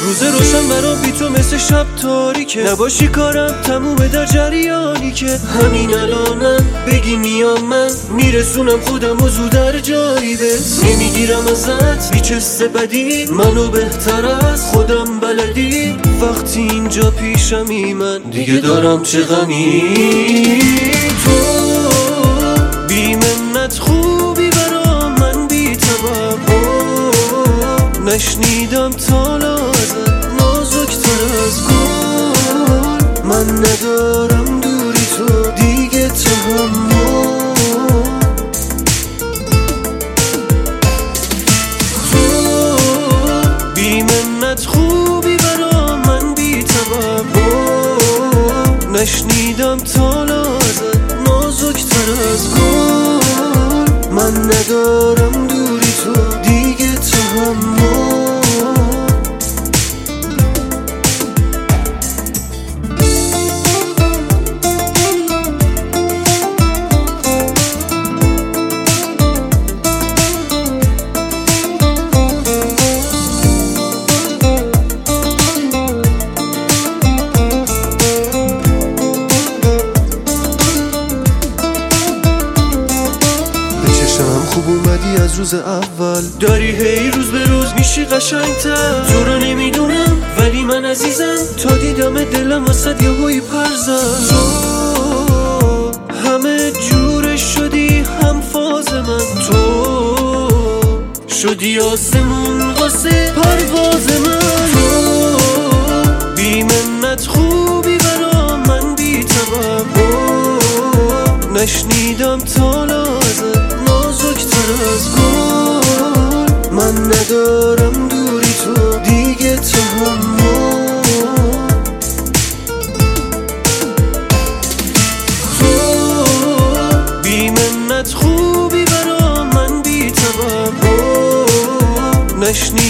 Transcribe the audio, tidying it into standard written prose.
روز روشن برام بی تو مثل شب تاریکه، نباشی کارم تمومه در جریانی که همین الانم بگی میام من میرسونم خودم و زود در جایی به نمیگیرم ازت هیچ حس بدی، منو بهتر از خودم بلدی وقتی اینجا پیشمی من دیگه دارم چه غمی. تو بی منت خوبی برام من بی توقع نشنیدم تالا ازت نازکتر از گل، من ندارم دوری تو دیگه تحمل. تو بی منت خوبی برام من بی توقع نشنیدم تالا ازت نازکتر از گل، من ندارم دوری تو دیگه تحمل. خوب اومدی از روز اول، داری هی روز به روز میشی قشنگتر. تو رو نمیدونم ولی من عزیزم تا دیدم دلم واسد یه هوی پر زد. تو همه جور شدی هم فاز من، تو شدی آسمون واسه پرواز من. تو بی منت خوبی برام من بی توقع نشنیدم تالا ازت نازکتر از گل، من ندارم دوری تو دیگه تحمل. تو بی منت خوبی برام من بی توقع نشنیدم